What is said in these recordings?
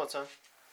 more time.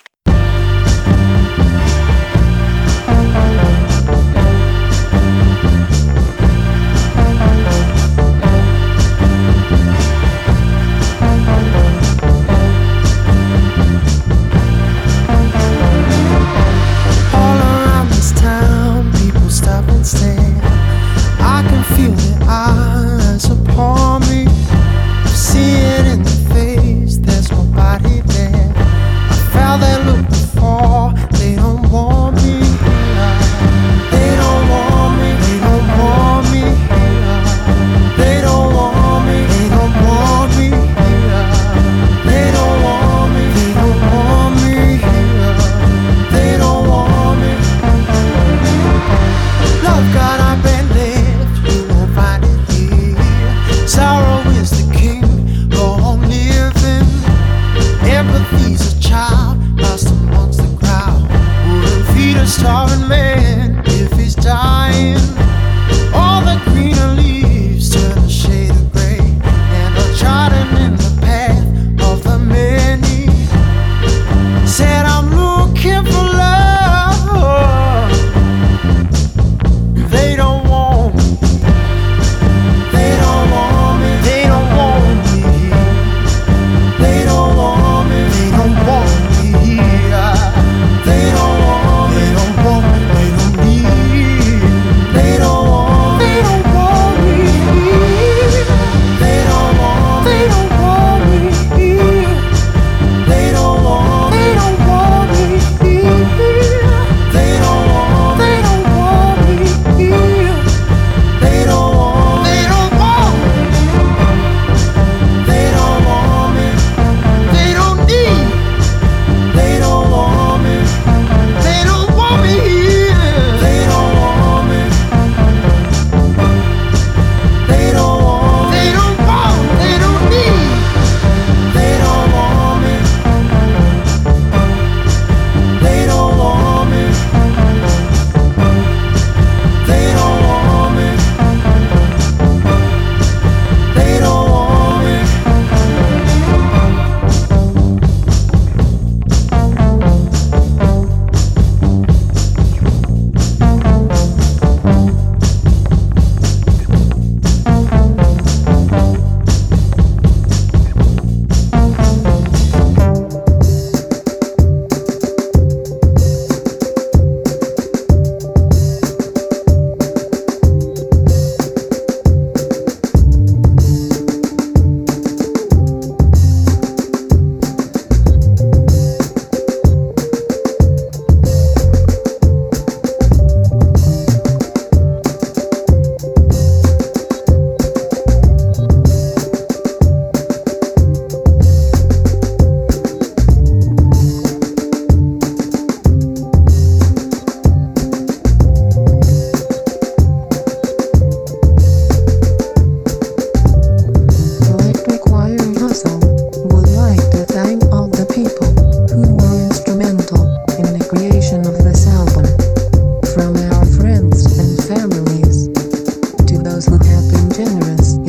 All around this town, people stop and stare. I can feel their eyes upon me. See it in the face, there's nobody there. I felt that look before. They don't want me here. They don't want me. They don't want me here. They don't want me. They don't want me here. They don't want me. They don't want me here. They don't want me. Love God, I've been left. You won't find it here. Sorrow is the king. Living, empathy's a child lost amongst the crowd. Wouldn't feed a starving man if he's dying. All the greener leaves turn a shade of gray, and are trodden in the path of the many. Said I'm looking for love. They don't want me. They don't want me. They don't want me. They don't want me, they don't want me here. They don't want me, they don't want me, they don't need. They don't want me, they don't want me here. They don't want me, they don't want me here. They don't want me, they don't want me here. They don't want me, they don't want me here. They don't want me, they don't want me. They don't want me. They don't need. They don't want me. They don't want me here. They don't want me. They don't want. They don't want. They don't need. They don't want me. They don't want me. They don't want me. They don't want me. Electric Wire Hustle would like to thank all the people who were instrumental in the creation of this album. From our friends and families to those who have been generous